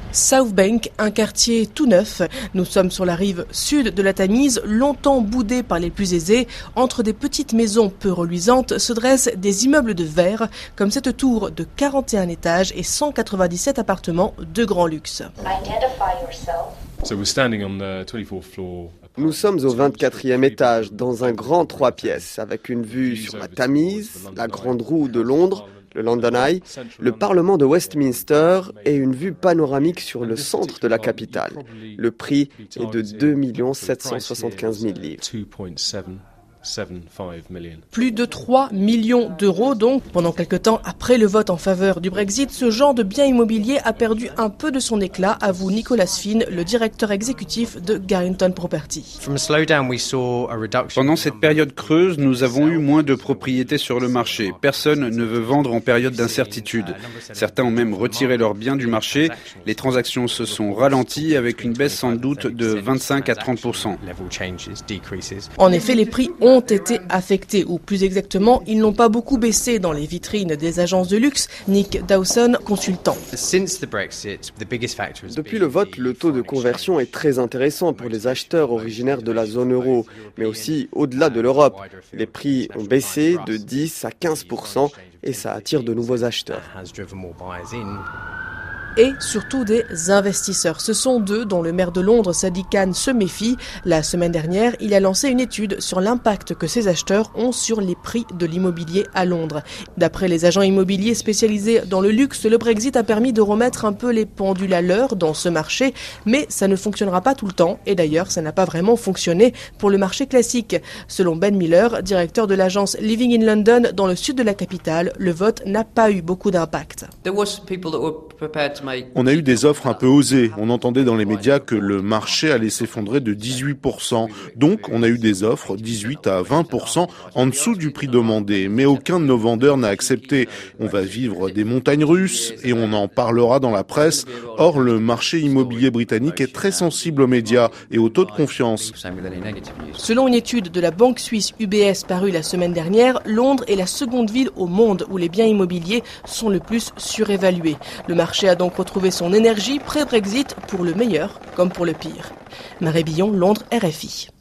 South Bank, un quartier tout neuf. Nous sommes sur la rive sud de la Tamise, longtemps boudée par les plus aisés. Entre des petites maisons peu reluisantes se dressent des immeubles de verre, comme cette tour de 41 étages et 197 appartements de grand luxe. Nous sommes au 24e étage, dans un grand 3 pièces, avec une vue sur la Tamise, la Grande Roue de Londres, le London Eye, le Parlement de Westminster et une vue panoramique sur le centre de la capitale. Le prix est de 2 775 000 livres. Plus de 3 millions d'euros donc. Pendant quelque temps après le vote en faveur du Brexit, ce genre de bien immobilier a perdu un peu de son éclat, avoue Nicolas Finn, le directeur exécutif de Garrington Property. Pendant cette période creuse, nous avons eu moins de propriétés sur le marché. Personne ne veut vendre en période d'incertitude. Certains ont même retiré leurs biens du marché. Les transactions se sont ralenties avec une baisse sans doute de 25 à 30%. En effet, les prix ont été affectés, ou plus exactement, ils n'ont pas beaucoup baissé dans les vitrines des agences de luxe. Nick Dawson, consultant. Depuis le vote, le taux de conversion est très intéressant pour les acheteurs originaires de la zone euro, mais aussi au-delà de l'Europe. Les prix ont baissé de 10 à 15% et ça attire de nouveaux acheteurs. Et surtout des investisseurs. Ce sont d'eux dont le maire de Londres, Sadiq Khan, se méfie. La semaine dernière, il a lancé une étude sur l'impact que ces acheteurs ont sur les prix de l'immobilier à Londres. D'après les agents immobiliers spécialisés dans le luxe, le Brexit a permis de remettre un peu les pendules à l'heure dans ce marché, mais ça ne fonctionnera pas tout le temps. Et d'ailleurs, ça n'a pas vraiment fonctionné pour le marché classique. Selon Ben Miller, directeur de l'agence Living in London dans le sud de la capitale, le vote n'a pas eu beaucoup d'impact. On a eu des offres un peu osées. On entendait dans les médias que le marché allait s'effondrer de 18%. Donc, on a eu des offres 18 à 20% en dessous du prix demandé. Mais aucun de nos vendeurs n'a accepté. On va vivre des montagnes russes et on en parlera dans la presse. Or, le marché immobilier britannique est très sensible aux médias et au taux de confiance. Selon une étude de la banque suisse UBS parue la semaine dernière, Londres est la seconde ville au monde où les biens immobiliers sont le plus surévalués. Le marché a donc retrouvé son énergie pré-Brexit pour le meilleur comme pour le pire. Marie Billon, Londres, RFI.